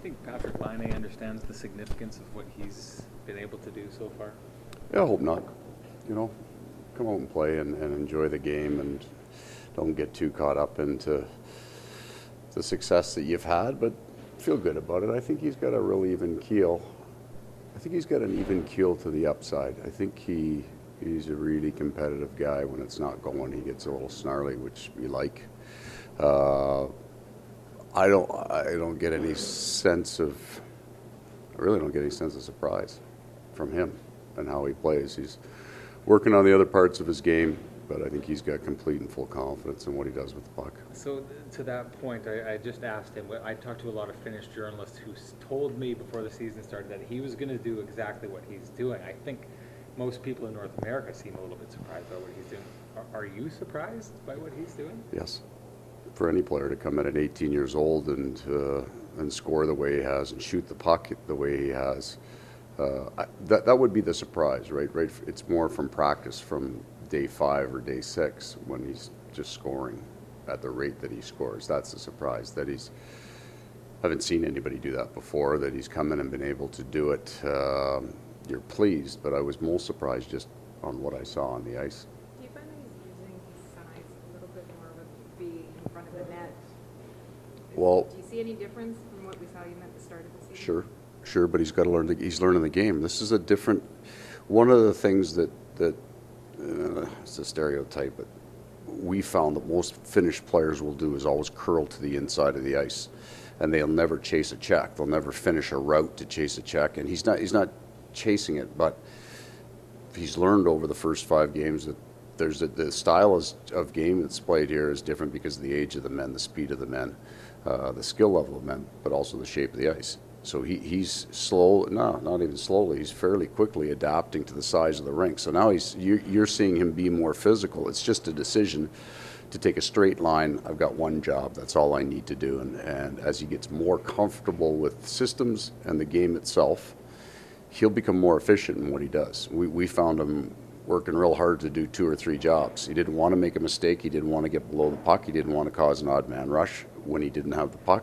think Patrick Laine understands the significance of what he's been able to do so far? Yeah, I hope not. You know, come out and play and enjoy the game and don't get too caught up into the success that you've had, but feel good about it. I think he's got a real even keel. I think he's got an even keel to the upside. I think he's a really competitive guy. When it's not going, he gets a little snarly, which we like. I don't get any sense of, I really don't get any sense of surprise from him and how he plays. He's working on the other parts of his game, but I think he's got complete and full confidence in what he does with the puck. So to that point, I just asked him, I talked to a lot of Finnish journalists who told me before the season started that he was going to do exactly what he's doing. I think most people in North America seem a little bit surprised by what he's doing. Are you surprised by what he's doing? Yes. For any player to come in at 18 years old and score the way he has and shoot the puck the way he has, that would be the surprise, right? It's more from practice, from day 5 or day 6 when he's just scoring at the rate that he scores. That's the surprise. That haven't seen anybody do that before. That he's come in and been able to do it. You're pleased, but I was most surprised just on what I saw on the ice. Do you find that he's using his size a little bit more with being in front of the net? Well, do you see any difference from what we saw him at the start of the season? Sure, but he's got to learn. He's learning the game. This is a different. One of the things that it's a stereotype, but we found that most Finnish players will do is always curl to the inside of the ice, and they'll never chase a check. They'll never finish a route to chase a check, and he's not chasing it, but he's learned over the first 5 games that the style of game that's played here is different because of the age of the men, the speed of the men, the skill level of men, but also the shape of the ice. So he's slow, no, not even slowly, he's fairly quickly adapting to the size of the rink. So now you're seeing him be more physical. It's just a decision to take a straight line. I've got one job, that's all I need to do. And as he gets more comfortable with systems and the game itself, he'll become more efficient in what he does. We found him working real hard to do 2 or 3 jobs. He didn't want to make a mistake. He didn't want to get below the puck. He didn't want to cause an odd man rush when he didn't have the puck.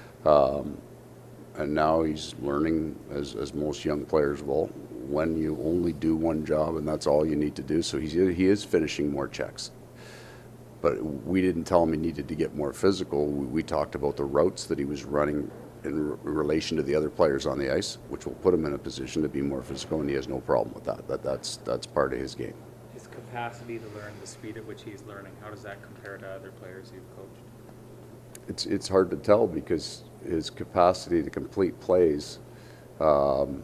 And now he's learning, as most young players will, when you only do one job and that's all you need to do. So he is finishing more checks. But we didn't tell him he needed to get more physical. We talked about the routes that he was running in relation to the other players on the ice, which will put him in a position to be more physical, and he has no problem with that. That's part of his game. His capacity to learn, the speed at which he's learning, how does that compare to other players you've coached? It's hard to tell because his capacity to complete plays kind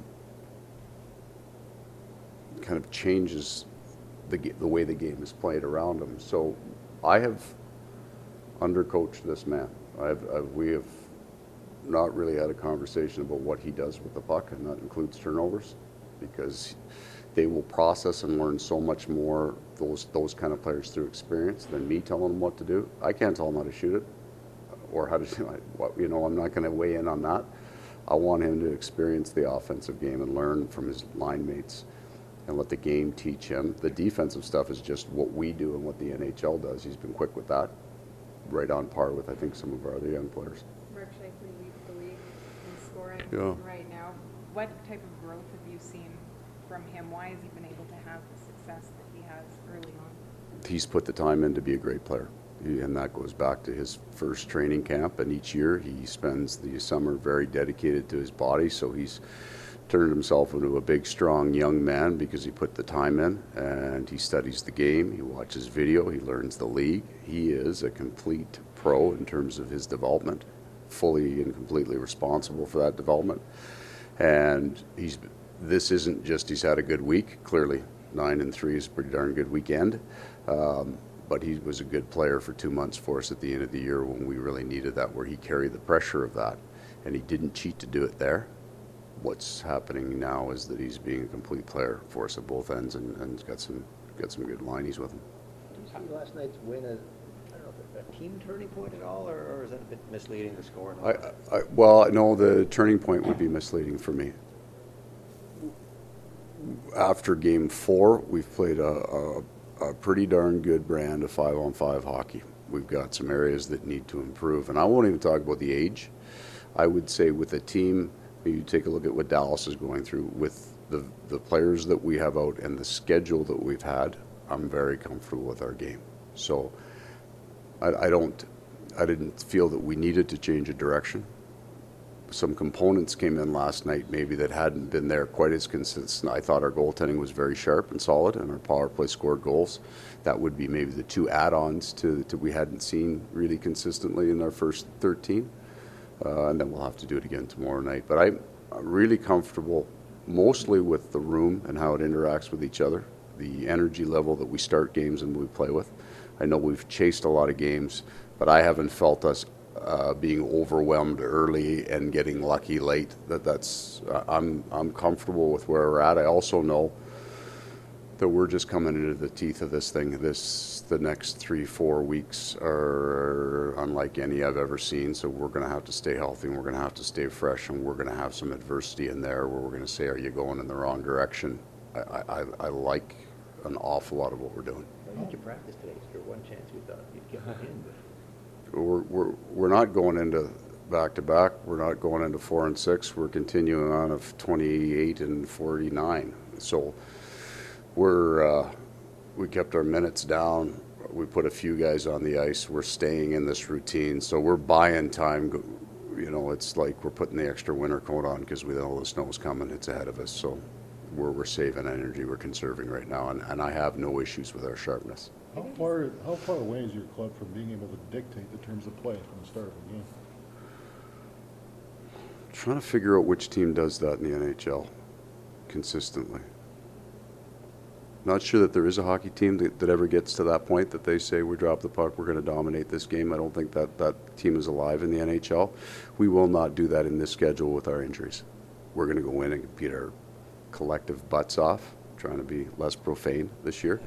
of changes the way the game is played around him. So I have undercoached this man. We have not really had a conversation about what he does with the puck, and that includes turnovers, because they will process and learn so much more, those kind of players, through experience than me telling them what to do. I can't tell him how to shoot it or how to do it. I'm not going to weigh in on that. I want him to experience the offensive game and learn from his line mates and let the game teach him. The defensive stuff is just what we do and what the NHL does. He's been quick with that, right on par with, I think, some of our other young players. Mark Scheifele leads the league in scoring right now. What type of growth have you seen from him? Why has he been able to have the success that he has early on? He's put the time in to be a great player. And that goes back to his first training camp, and each year he spends the summer very dedicated to his body. So he's turned himself into a big, strong young man because he put the time in, and he studies the game, he watches video, he learns the league. He is a complete pro in terms of his development, fully and completely responsible for that development. And this isn't just he's had a good week. Clearly 9-3 is a pretty darn good weekend. But he was a good player for 2 months for us at the end of the year when we really needed that, where he carried the pressure of that, and he didn't cheat to do it there. What's happening now is that he's being a complete player for us at both ends, and got some good lineys with him. Do you see last night's win as, I don't know, a team turning point at all, or is that a bit misleading, the score? Well, no, the turning point would be misleading for me. After Game 4, we've played a pretty darn good brand of 5-on-5 hockey. We've got some areas that need to improve, and I won't even talk about the age. I would say with a team, when you take a look at what Dallas is going through with the players that we have out and the schedule that we've had, I'm very comfortable with our game. So I didn't feel that we needed to change a direction. Some components came in last night maybe that hadn't been there quite as consistent. I thought our goaltending was very sharp and solid, and our power play scored goals. That would be maybe the two add-ons to we hadn't seen really consistently in our first 13. And then we'll have to do it again tomorrow night. But I'm really comfortable mostly with the room and how it interacts with each other, the energy level that we start games and we play with. I know we've chased a lot of games, but I haven't felt us being overwhelmed early and getting lucky late. I'm comfortable with where we're at. I also know that we're just coming into the teeth of this thing. The next 3-4 weeks are unlike any I've ever seen. So we're going to have to stay healthy, and we're going to have to stay fresh, and we're going to have some adversity in there where we're going to say, "Are you going in the wrong direction?" I like an awful lot of what we're doing. Why did you practice today? Is there one chance we thought you'd get one in? But We're not going into back-to-back. We're not going into 4 and 6. We're continuing on of 28 and 49. So we kept our minutes down. We put a few guys on the ice. We're staying in this routine. So we're buying time. You know, it's like we're putting the extra winter coat on because we know the snow's coming. It's ahead of us. So we're saving energy. We're conserving right now. And I have no issues with our sharpness. How far away is your club from being able to dictate the terms of play from the start of the game? Trying to figure out which team does that in the NHL consistently. Not sure that there is a hockey team that ever gets to that point that they say we drop the puck, we're going to dominate this game. I don't think that team is alive in the NHL. We will not do that in this schedule with our injuries. We're going to go in and compete our collective butts off, trying to be less profane this year.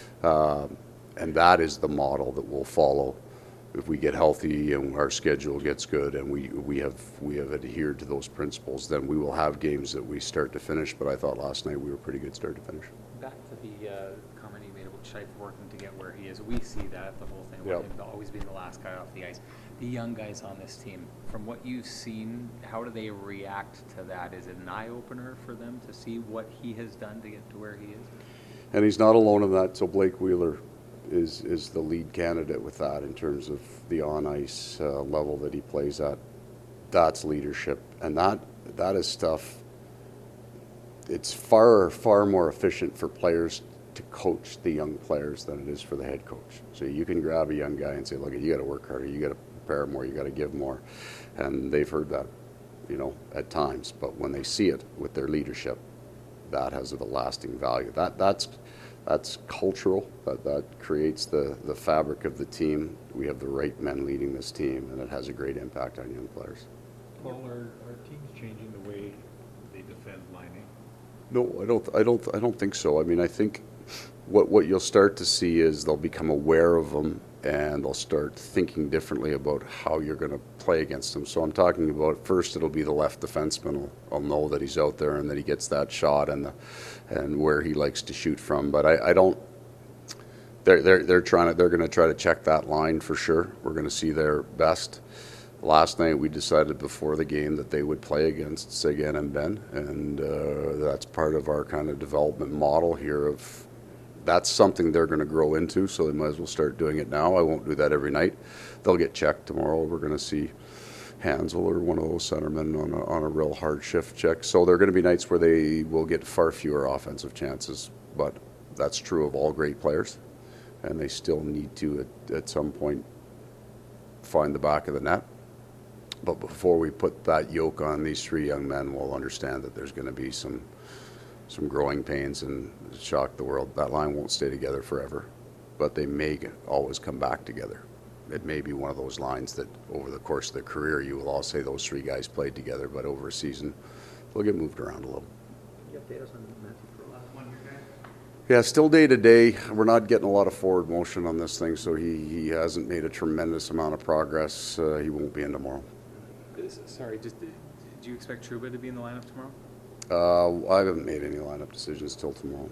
And that is the model that we'll follow if we get healthy and our schedule gets good and we have adhered to those principles. Then we will have games that we start to finish. But I thought last night we were pretty good start to finish. Back to the comment you made about Scheif working to get where he is. We see that, the whole thing, Yep. with him always being the last guy off the ice. The young guys on this team, from what you've seen, how do they react to that? Is it an eye-opener for them to see what he has done to get to where he is? And he's not alone in that. So Blake Wheeler is the lead candidate with that in terms of the on-ice level that he plays at. That's leadership. And that is stuff. It's far more efficient for players to coach the young players than it is for the head coach. So you can grab a young guy and say, look, you got to work harder, you got to prepare more, you got to give more. And they've heard that, you know, at times. But when they see it with their leadership, that has a lasting value. That's cultural. That creates the fabric of the team. We have the right men leading this team, and it has a great impact on young players. Paul, are teams changing the way they defend line A? No, I don't think so. I mean, I think what you'll start to see is they'll become aware of them, and they'll start thinking differently about how you're going to play against them. So I'm talking about first it'll be the left defenseman will know that he's out there and that he gets that shot and where he likes to shoot from. But I don't. They're going to try to check that line for sure. We're going to see their best. Last night we decided before the game that they would play against Seguin and Ben, and that's part of our kind of development model here of that's something they're going to grow into, so they might as well start doing it now. I won't do that every night. They'll get checked tomorrow. We're going to see Hansel or one of those centermen on a real hard shift check. So there are going to be nights where they will get far fewer offensive chances, but that's true of all great players, and they still need to at some point find the back of the net. But before we put that yoke on these three young men, we'll understand that there's going to be some growing pains and shock the world. That line won't stay together forever, but they may always come back together. It may be one of those lines that over the course of their career, you will all say those three guys played together, but over a season, they'll get moved around a little. Can you update us on Matthew Perla? Yeah, still day to day. We're not getting a lot of forward motion on this thing, so he hasn't made a tremendous amount of progress. He won't be in tomorrow. Sorry, do you expect Trouba to be in the lineup tomorrow? I haven't made any lineup decisions till tomorrow.